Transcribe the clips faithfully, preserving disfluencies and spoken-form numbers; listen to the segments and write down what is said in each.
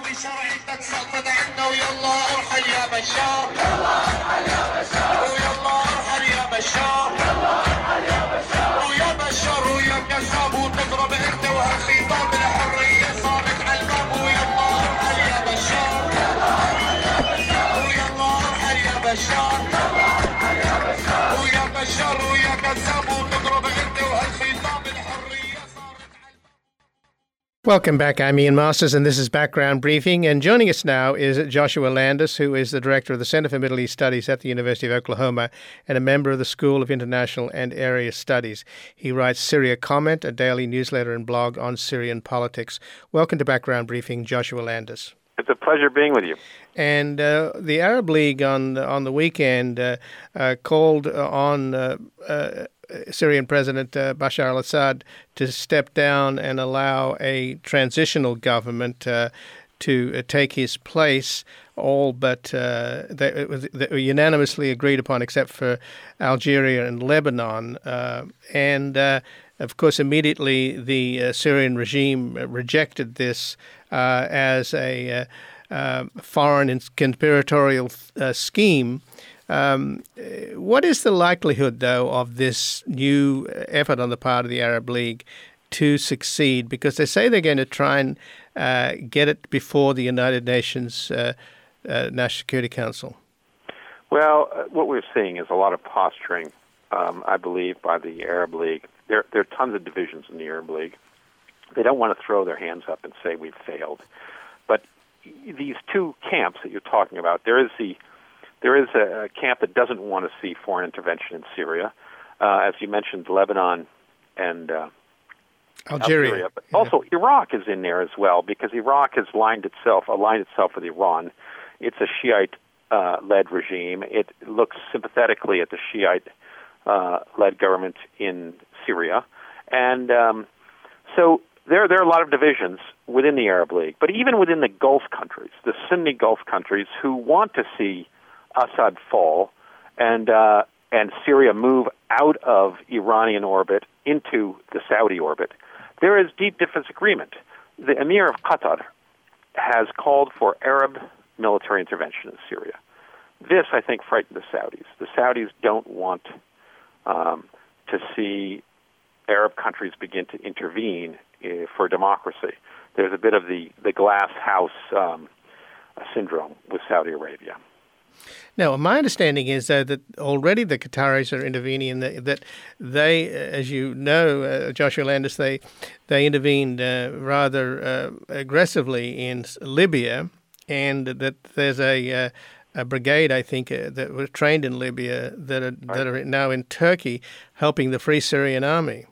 شرعي تتسلط عنا ويلا ارحل يا بشار يلا ارحل يا بشار ويلا ارحل يا بشار يلا ارحل يا بشار ويا بشار ويا كذاب وتضرب انت وهالخطاب الحريه صارت على الباب ويلا ارحل يا بشار يلا ارحل يا بشار ويلا ارحل يا بشار يلا ارحل يا بشار ويا بشار ويا كذاب وتضرب انت وهالخطاب الحريه صارت على الباب. Welcome back. I'm Ian Masters, and this is Background Briefing. And joining us now is Joshua Landis, who is the director of the Center for Middle East Studies at the University of Oklahoma and a member of the School of International and Area Studies. He writes Syria Comment, a daily newsletter and blog on Syrian politics. Welcome to Background Briefing, Joshua Landis. It's a pleasure being with you. And uh, the Arab League on on the weekend uh, uh, called on uh, uh, Syrian President uh, Bashar al-Assad to step down and allow a transitional government uh, to uh, take his place, all but uh, they, it was, they were unanimously agreed upon except for Algeria and Lebanon. Uh, and, uh, of course, immediately the uh, Syrian regime rejected this uh, as a uh, uh, foreign and conspiratorial uh, scheme. Um, what is the likelihood, though, of this new effort on the part of the Arab League to succeed? Because they say they're going to try and uh, get it before the United Nations uh, uh, National Security Council. Well, uh, what we're seeing is a lot of posturing, um, I believe, by the Arab League. There, there are tons of divisions in the Arab League. They don't want to throw their hands up and say we've failed. But these two camps that you're talking about, there is the There is a camp that doesn't want to see foreign intervention in Syria. Uh, as you mentioned, Lebanon and uh, Algeria. Algeria. But yeah. Also, Iraq is in there as well, because Iraq has aligned itself, aligned itself with Iran. It's a Shiite-led uh, regime. It looks sympathetically at the Shiite-led uh, government in Syria. And um, so there, there are a lot of divisions within the Arab League. But even within the Gulf countries, the Sunni Gulf countries who want to see Assad fall and uh, and Syria move out of Iranian orbit into the Saudi orbit, there is deep disagreement. The Emir of Qatar has called for Arab military intervention in Syria. This, I think, frightened the Saudis. The Saudis don't want um, to see Arab countries begin to intervene uh, for democracy. There's a bit of the, the glass house um, syndrome with Saudi Arabia. Now, my understanding is uh, that already the Qataris are intervening, in the, that they, as you know, uh, Joshua Landis, they they intervened uh, rather uh, aggressively in Libya, and that there's a, uh, a brigade, I think, uh, that were trained in Libya that are, that are now in Turkey helping the Free Syrian Army.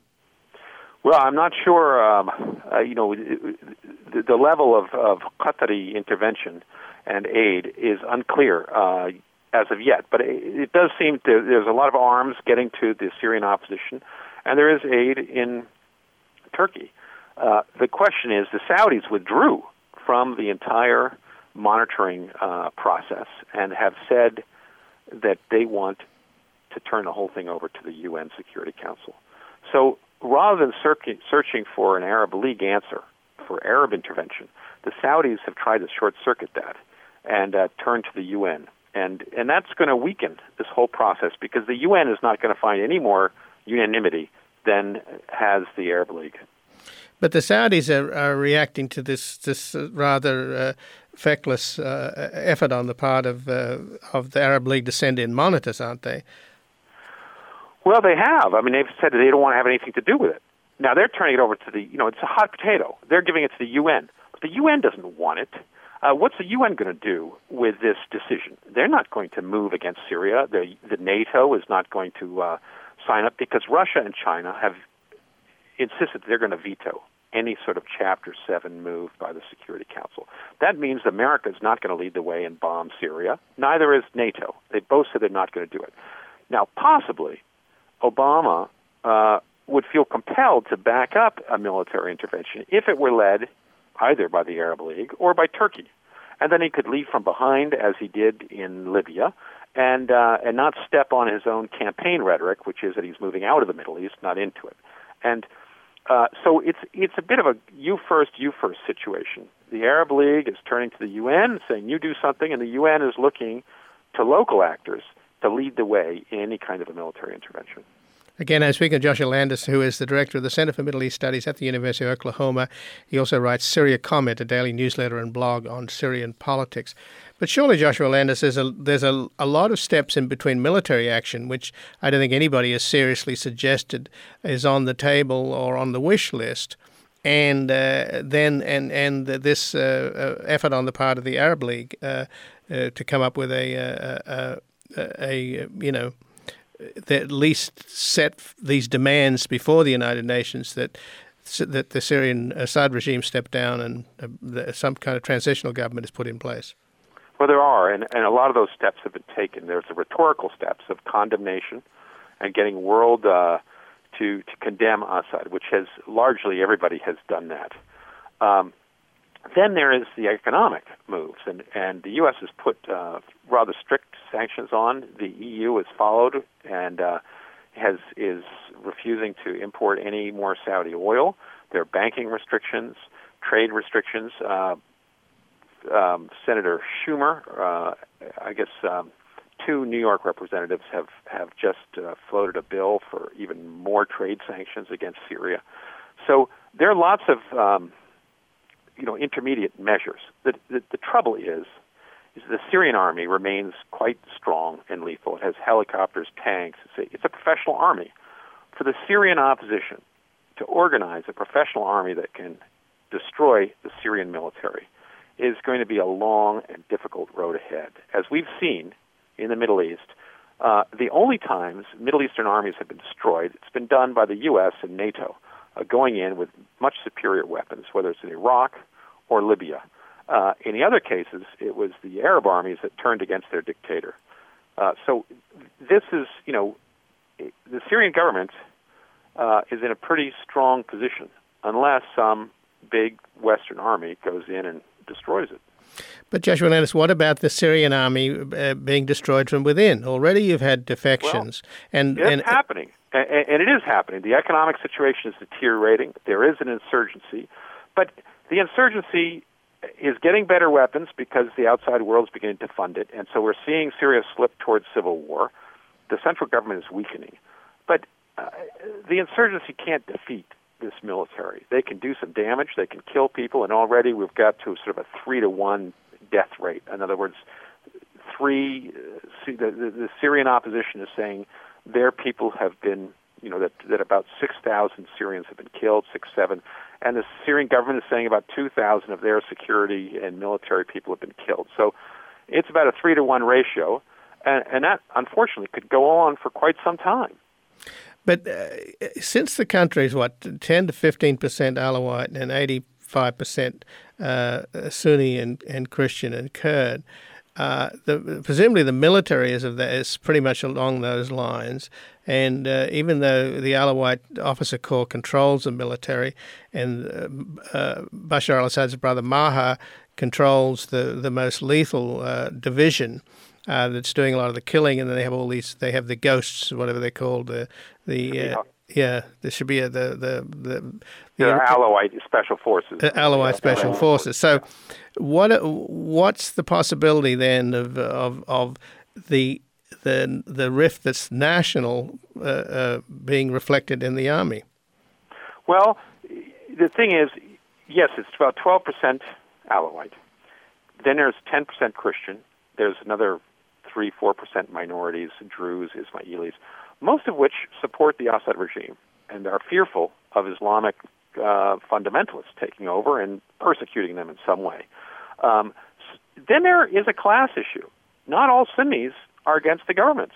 Well, I'm not sure, um, uh, you know, the, the level of, of Qatari intervention and aid is unclear uh, as of yet. But it, it does seem to, there's a lot of arms getting to the Syrian opposition, and there is aid in Turkey. Uh, the question is, the Saudis withdrew from the entire monitoring uh, process and have said that they want to turn the whole thing over to the U N Security Council. So rather than searching, searching for an Arab League answer for Arab intervention, the Saudis have tried to short-circuit that and uh, turn to the U N. And and that's going to weaken this whole process, because the U N is not going to find any more unanimity than has the Arab League. But the Saudis are, are reacting to this this rather uh, feckless uh, effort on the part of uh, of the Arab League to send in monitors, aren't they? Well, they have. I mean, they've said that they don't want to have anything to do with it. Now, they're turning it over to the, you know, it's a hot potato. They're giving it to the U N. But the U N doesn't want it. Uh, what's the U N going to do with this decision? They're not going to move against Syria. The, the NATO is not going to uh, sign up, because Russia and China have insisted they're going to veto any sort of Chapter seven move by the Security Council. That means America is not going to lead the way and bomb Syria. Neither is NATO. They both said they're not going to do it. Now, possibly, Obama uh, would feel compelled to back up a military intervention if it were led either by the Arab League or by Turkey. And then he could lead from behind, as he did in Libya, and uh, and not step on his own campaign rhetoric, which is that he's moving out of the Middle East, not into it. And uh, so it's it's a bit of a you first, you first situation the Arab League is turning to the U N, saying you do something, and the U N is looking to local actors to lead the way in any kind of a military intervention. Again, I'm speaking to Joshua Landis, who is the director of the Center for Middle East Studies at the University of Oklahoma. He also writes Syria Comment, a daily newsletter and blog on Syrian politics. But surely, Joshua Landis, there's a, there's a, a lot of steps in between military action, which I don't think anybody has seriously suggested is on the table or on the wish list. And uh, then and and this uh, effort on the part of the Arab League uh, uh, to come up with a, a, a, a you know, that at least set these demands before the United Nations that that the Syrian Assad regime step down and uh, the, some kind of transitional government is put in place. Well, there are, and, and a lot of those steps have been taken. There's the rhetorical steps of condemnation and getting world uh, to to condemn Assad, which has largely everybody has done that. Um, then there is the economic moves, and, and the U S has put uh, rather strict sanctions on. The E U has followed and uh, has is refusing to import any more Saudi oil. There are banking restrictions, trade restrictions. Uh, um, Senator Schumer, uh, I guess um, two New York representatives have, have just uh, floated a bill for even more trade sanctions against Syria. So there are lots of um, you know, intermediate measures. The, the, the trouble is, is the Syrian army remains quite strong and lethal. It has helicopters, tanks. It's a, it's a professional army. For the Syrian opposition to organize a professional army that can destroy the Syrian military is going to be a long and difficult road ahead. As we've seen in the Middle East, uh, the only times Middle Eastern armies have been destroyed, it's been done by the U S and NATO, uh, going in with much superior weapons, whether it's in Iraq or Libya. Uh, in the other cases, it was the Arab armies that turned against their dictator. Uh, so this is, you know, the Syrian government uh, is in a pretty strong position unless some big Western army goes in and destroys it. But Joshua Landis, what about the Syrian army uh, being destroyed from within? Already you've had defections. Well, and it's and, happening, and, and it is happening. The economic situation is deteriorating. There is an insurgency, but the insurgency is getting better weapons because the outside world is beginning to fund it, and so we're seeing Syria slip towards civil war. The central government is weakening, but uh, the insurgency can't defeat this military. They can do some damage, they can kill people, and already we've got to sort of a three to one death rate. In other words, three, uh, the, the, the Syrian opposition is saying their people have been, you know, that, that about six thousand Syrians have been killed, six, seven, and the Syrian government is saying about two thousand of their security and military people have been killed. So it's about a three to one ratio, and, and that, unfortunately, could go on for quite some time. But uh, since the country is, what, ten to fifteen percent Alawite and eighty-five percent uh, Sunni and, and Christian and Kurd, uh, the, presumably the military is, of that, is pretty much along those lines. And uh, even though the Alawite officer corps controls the military and uh, uh, Bashar al-Assad's brother Maher controls the, the most lethal uh, division, Uh, that's doing a lot of the killing, and then they have all these. They have the ghosts, whatever they're called. The the uh, yeah, the Shabia, the the the, the the Alawite Special Forces. Uh, Alawite Special Forces. So, what what's the possibility then of of of the the the rift that's national uh, uh, being reflected in the army? Well, the thing is, yes, it's about twelve percent Alawite. Then there's ten percent Christian. There's another three, four percent minorities, Druze, Ismailis, most of which support the Assad regime and are fearful of Islamic uh, fundamentalists taking over and persecuting them in some way. Um, then there is a class issue. Not all Sunnis are against the government.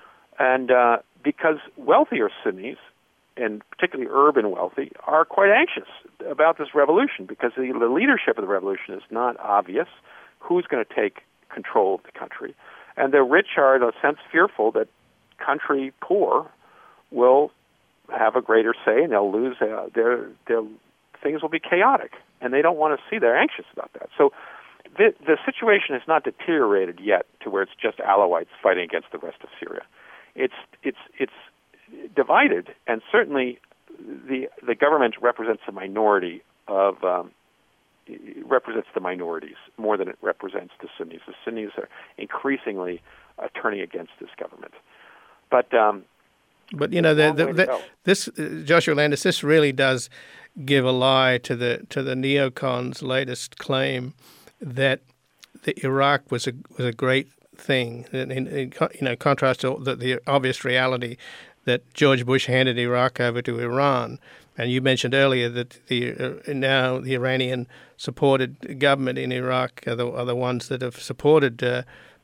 And uh, because wealthier Sunnis, and particularly urban wealthy, are quite anxious about this revolution because the, the leadership of the revolution is not obvious. Who's going to take control of the country? And the rich are, in a sense, fearful that country poor will have a greater say, and they'll lose uh, their their things will be chaotic, and they don't want to see. They're anxious about that. So the the situation has not deteriorated yet to where it's just Alawites fighting against the rest of Syria. It's it's it's divided, and certainly the the government represents a minority of um, it represents the minorities more than it represents the Sunnis. The Sunnis are increasingly uh, turning against this government. But um, but you know, the, the, the, this uh, Joshua Landis, this really does give a lie to the to the neocons' latest claim that the Iraq was a was a great thing. In, in, in you know, contrast to the, the obvious reality that George Bush handed Iraq over to Iran. And you mentioned earlier that the uh, now the Iranian-supported government in Iraq are the, are the ones that have supported. Uh,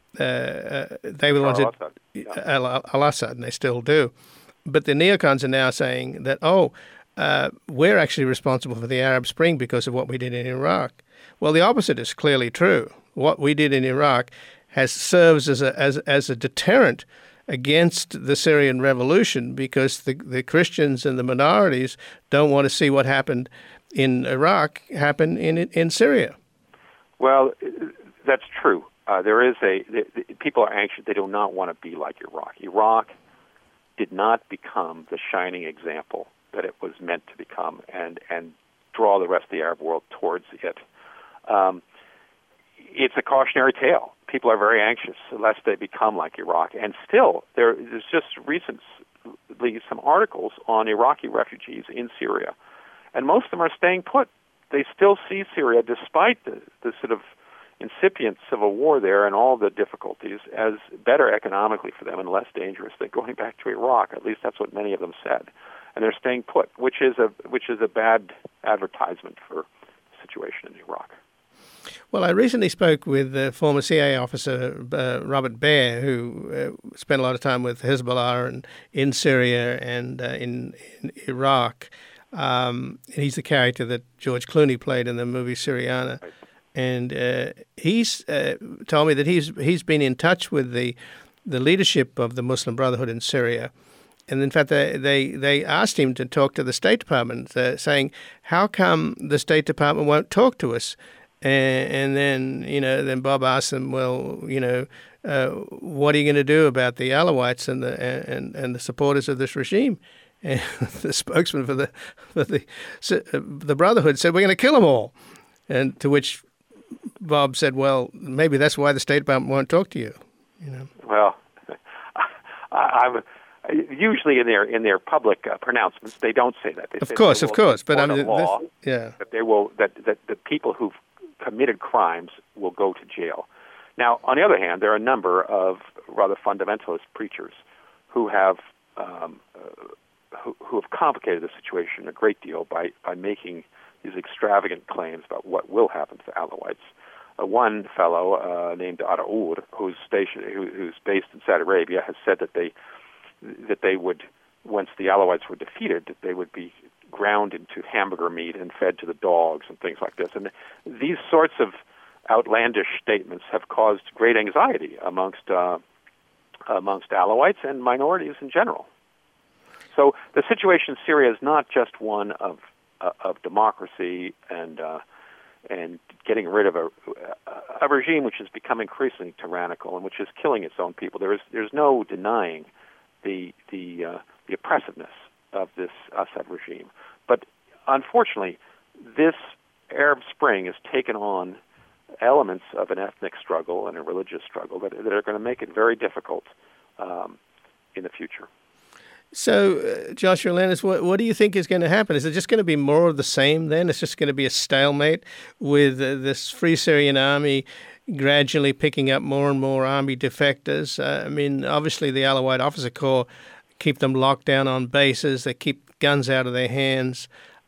uh, they were the ones that Al, Al-Assad, and they still do. But the neocons are now saying that oh, uh, we're actually responsible for the Arab Spring because of what we did in Iraq. Well, the opposite is clearly true. What we did in Iraq has serves as a as as a deterrent against the Syrian revolution, because the, the Christians and the minorities don't want to see what happened in Iraq happen in in Syria. Well, that's true. Uh, there is a the, the, people are anxious. They do not want to be like Iraq. Iraq did not become the shining example that it was meant to become, and and draw the rest of the Arab world towards it. Um, it's a cautionary tale. People are very anxious lest they become like Iraq. And still, there, there's just recently some articles on Iraqi refugees in Syria. And most of them are staying put. They still see Syria, despite the, the sort of incipient civil war there and all the difficulties, as better economically for them and less dangerous than going back to Iraq. At least that's what many of them said. And they're staying put, which is a which is a bad advertisement for the situation in Iraq. Well, I recently spoke with the former C I A officer uh, Robert Baer, who uh, spent a lot of time with Hezbollah and in Syria and uh, in, in Iraq. Um, and he's the character that George Clooney played in the movie Syriana. Right. And uh, he's uh, told me that he's he's been in touch with the the leadership of the Muslim Brotherhood in Syria. And in fact, they, they, they asked him to talk to the State Department, uh, saying, how come the State Department won't talk to us? And, and then, you know, then Bob asked them, well, you know, uh, what are you going to do about the Alawites and the and, and the supporters of this regime? And the spokesman for the for the the Brotherhood said, we're going to kill them all. And to which Bob said, well, maybe that's why the State Department won't talk to you. You know. Well, I, I'm. Usually, in their in their public uh, pronouncements, they don't say that. They of say course, of course, but I mean, law, this, yeah, that they will that that the people who've committed crimes will go to jail. Now, on the other hand, there are a number of rather fundamentalist preachers who have um, uh, who, who have complicated the situation a great deal by by making these extravagant claims about what will happen to the Alawites. Uh, one fellow uh, named Araour, who's stationed, who, who's based in Saudi Arabia, has said that they. that they would, once the Alawites were defeated, they would be ground into hamburger meat and fed to the dogs and things like this. And these sorts of outlandish statements have caused great anxiety amongst uh, amongst Alawites and minorities in general. So the situation in Syria is not just one of uh, of democracy and uh, and getting rid of a, a regime which has become increasingly tyrannical and which is killing its own people. There is there's no denying the the uh, the oppressiveness of this Assad regime. But unfortunately, this Arab Spring has taken on elements of an ethnic struggle and a religious struggle that, that are going to make it very difficult um, in the future. So, uh, Joshua Landis, what, what do you think is going to happen? Is it just going to be more of the same then? It's just going to be a stalemate with uh, this Free Syrian Army gradually picking up more and more army defectors? Uh, I mean, obviously the Alawite Officer Corps keep them locked down on bases. They keep guns out of their hands.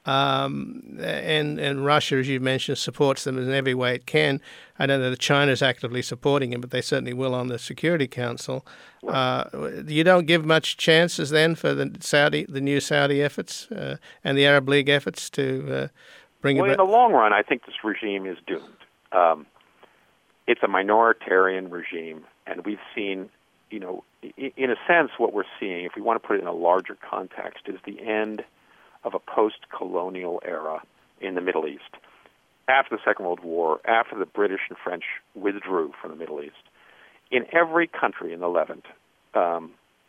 Um, and, and Russia, as you mentioned, supports them in every way it can. I don't know that China's actively supporting them, but they certainly will on the Security Council. Uh, you don't give much chances then for the Saudi, the new Saudi efforts uh, and the Arab League efforts to uh, bring well, about... Well, in the long run, I think this regime is doomed. Um, it's a minoritarian regime, and we've seen, you know, in a sense, what we're seeing, if we want to put it in a larger context, is the end of a post-colonial era in the Middle East. After the Second World War, after the British and French withdrew from the Middle East, in every country in the Levant, um,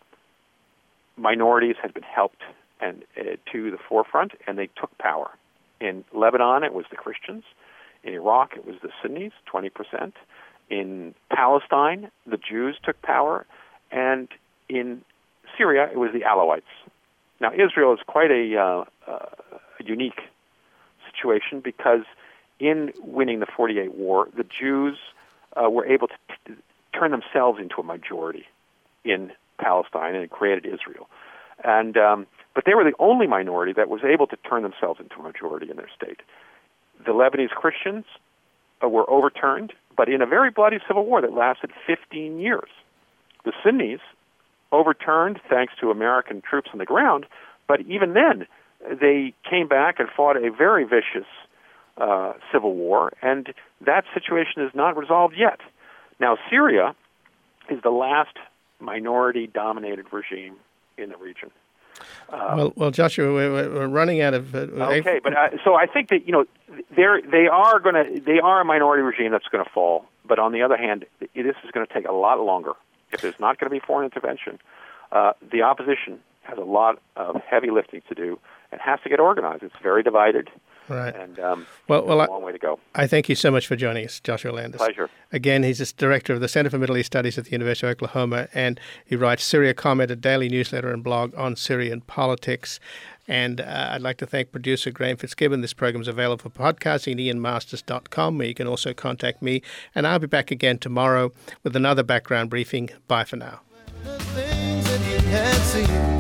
minorities had been helped and uh, to the forefront, and they took power. In Lebanon, it was the Christians. Iraq, it was the Sunnis, twenty percent. In Palestine, the Jews took power. And in Syria, it was the Alawites. Now, Israel is quite a, uh, uh, a unique situation because in winning the forty-eight war, the Jews uh, were able to t- turn themselves into a majority in Palestine, and it created Israel. And um, but they were the only minority that was able to turn themselves into a majority in their state. The Lebanese Christians uh, were overturned, but in a very bloody civil war that lasted fifteen years. The Sunnis overturned thanks to American troops on the ground, but even then, they came back and fought a very vicious uh, civil war, and that situation is not resolved yet. Now, Syria is the last minority-dominated regime in the region. Uh, well, well, Joshua, we're, we're running out of. Uh, okay, but uh, so I think that you know they're they are going to they are a minority regime that's going to fall. But on the other hand, this is going to take a lot longer. If there's not going to be foreign intervention, uh, the opposition has a lot of heavy lifting to do and has to get organized. It's very divided. Right. And um, well, well, a long way to go. I thank you so much for joining us, Joshua Landis. Pleasure. Again, he's the director of the Center for Middle East Studies at the University of Oklahoma, and he writes Syria Comment, a daily newsletter and blog on Syrian politics. And uh, I'd like to thank producer Graham Fitzgibbon. This program is available for podcasting at ian masters dot com, where you can also contact me. And I'll be back again tomorrow with another background briefing. Bye for now.